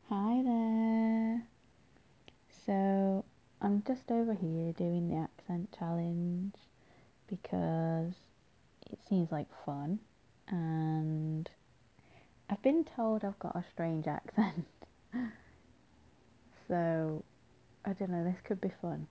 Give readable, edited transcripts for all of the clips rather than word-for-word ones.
Hi there. So, I'm just over here doing the accent challenge because it seems like fun, and I've been told I've got a strange accent. So, I don't know, this could be fun.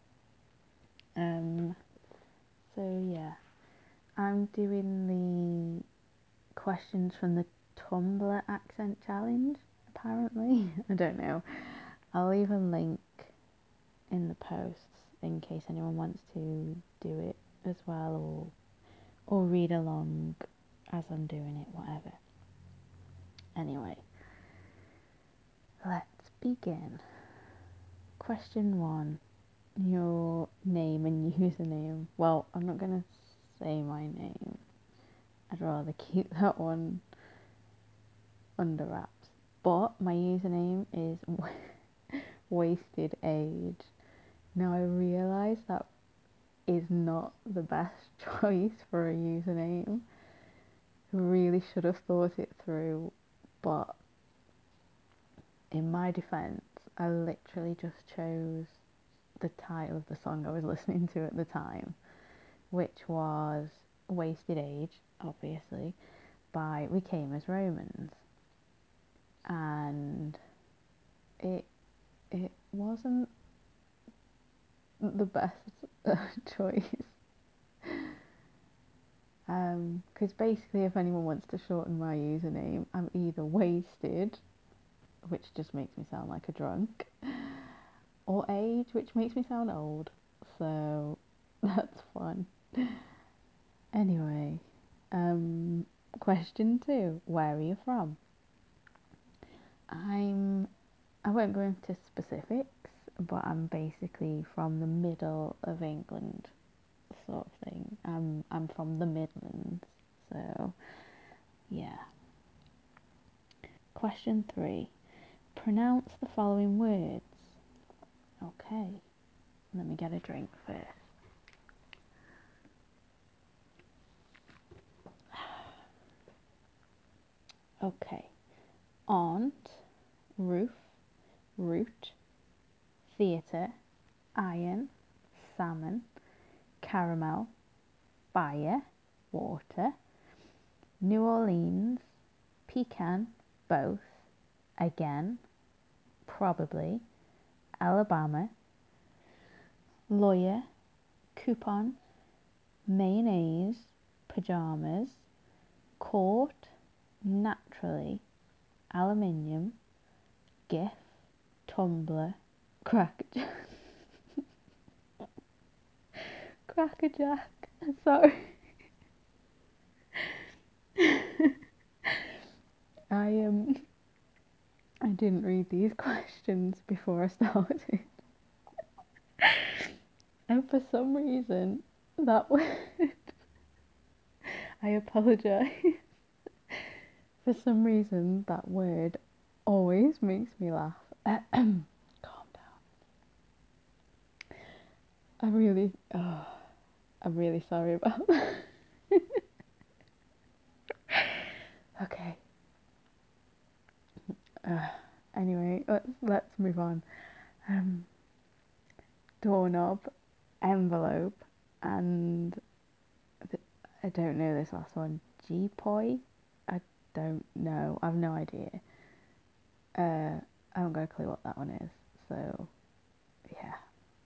Um, yeah, I'm doing the questions from the Tumblr accent challenge, apparently. I don't know. I'll leave a link in the posts in case anyone wants to do it as well, or read along as I'm doing it, whatever. Anyway, let's begin. Question 1. Your name and username. Well, I'm not going to say my name. I'd rather keep that one under wraps. But my username is wasted age. Now I realise that is not the best choice for a username. Really should have thought it through, but in my defense, I literally just chose the title of the song I was listening to at the time, which was Wasted Age, obviously, by We Came as Romans. And it wasn't the best choice. Because basically, if anyone wants to shorten my username, I'm either wasted, which just makes me sound like a drunk, or age, which makes me sound old. So that's fun. Anyway, question 2. Where are you from? I'm. I won't go into specifics, but I'm basically from the middle of England, sort of thing. I'm from the Midlands, so yeah. Question 3. Pronounce the following words. Okay, let me get a drink first. Okay. Aunt, roof, root, theatre, iron, salmon, caramel, fire, water, New Orleans, pecan, both, again, probably, Alabama, lawyer, coupon, mayonnaise, pajamas, court, naturally, aluminium, gif, tumbler, crackerjack. Crackerjack. Sorry. I I didn't read these questions before I started. And for some reason that word I apologise. For some reason that word always makes me laugh. Calm down. I'm really sorry about that. Okay. Uh, anyway, let's move on. Um, Doorknob, envelope, and I don't know this last one. G-poi? I don't know. I've no idea. I haven't got a clue what that one is. So, yeah.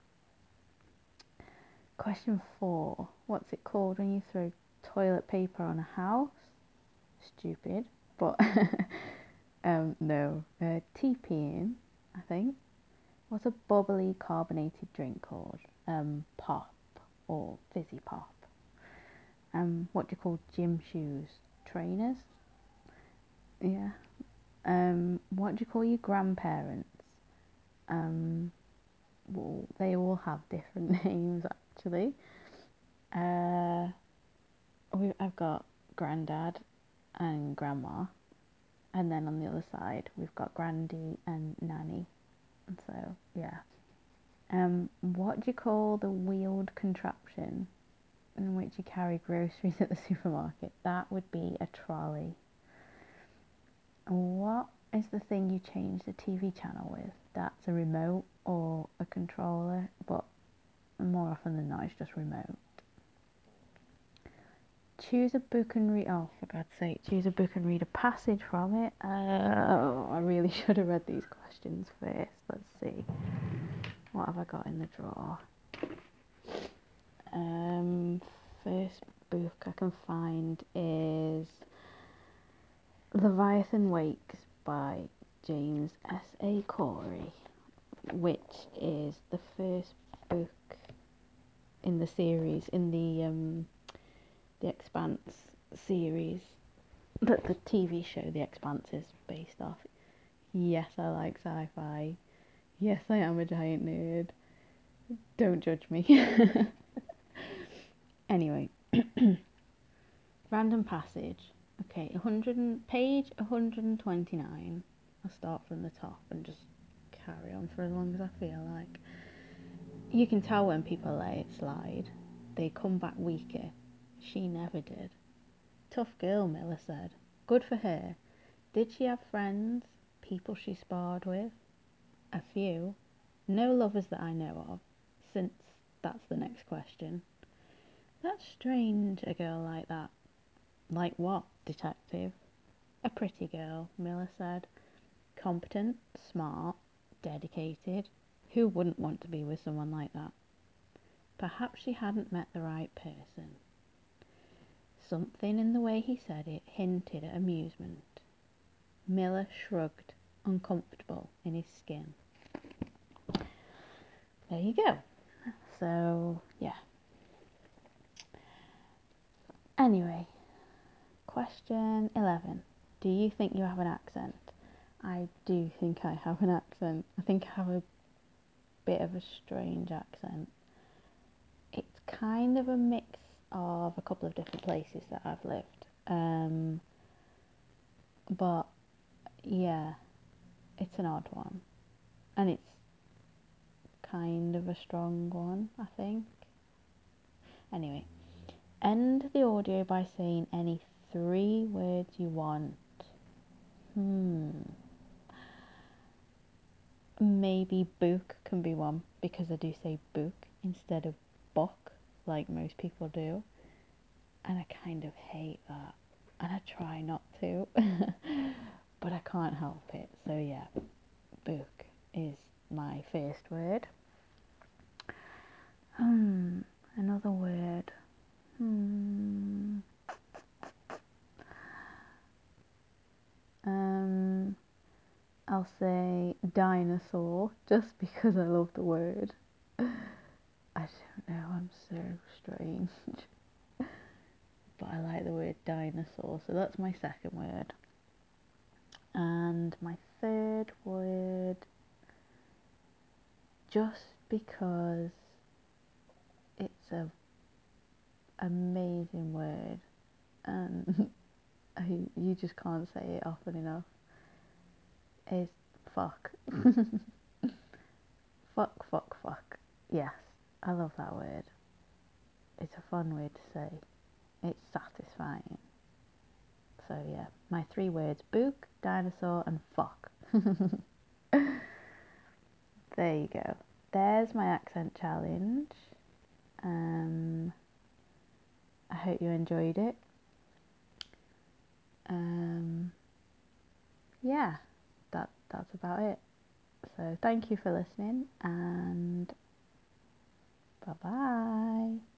Question 4. What's it called when you throw toilet paper on a house? Stupid. But, no. TPing, I think. What's a bubbly carbonated drink called? Pop or fizzy pop. What do you call gym shoes? Trainers? Yeah. What do you call your grandparents? Um, well, they all have different names actually. Uh, I've got granddad and grandma, and then on the other side we've got grandy and nanny. So yeah. What do you call the wheeled contraption in which you carry groceries at the supermarket? That would be a trolley. What is the thing you change the TV channel with. That's a remote or a controller, but more often than not, it's just remote. Choose a book and read. Oh, for God's sake, choose a book and read a passage from it. Oh, I really should have read these questions first. Let's see. What have I got in the drawer? First book I can find is Leviathan Wakes by James S.A. Corey, which is the first book in the series, in the Expanse series, that the TV show The Expanse is based off. Yes, I like sci-fi. Yes, I am a giant nerd. Don't judge me. Anyway, random passage. Okay, page 129. I'll start from the top and just carry on for as long as I feel like. You can tell when people let it slide. They come back weaker. She never did. Tough girl, Miller said. Good for her. Did she have friends? People she sparred with? A few. No lovers that I know of, since that's the next question. That's strange, a girl like that. Like what, detective? A pretty girl, Miller said. Competent, smart, dedicated. Who wouldn't want to be with someone like that? Perhaps she hadn't met the right person. Something in the way he said it hinted at amusement. Miller shrugged, uncomfortable in his skin. There you go. So, yeah. Anyway, question 11. Do you think you have an accent? I do think I have an accent. I think I have a bit of a strange accent. It's kind of a mix of a couple of different places that I've lived. But yeah, it's an odd one. And it's kind of a strong one, I think. Anyway, end the audio by saying any 3 words you want. Maybe book can be one, because I do say book instead of book, like most people do. And I kind of hate that. And I try not to. But I can't help it. So yeah, book is my first word. Another word. I'll say dinosaur, just because I love the word. I don't know, I'm so strange. But I like the word dinosaur, so that's my second word. And my third word, just because it's a amazing word and you just can't say it often enough, is fuck. Fuck, fuck, fuck. Yes, I love that word. It's a fun word to say. It's satisfying. So yeah, my 3 words: book, dinosaur, and fuck. There you go. There's my accent challenge. I hope you enjoyed it. Yeah, that's about it. So thank you for listening, and bye bye.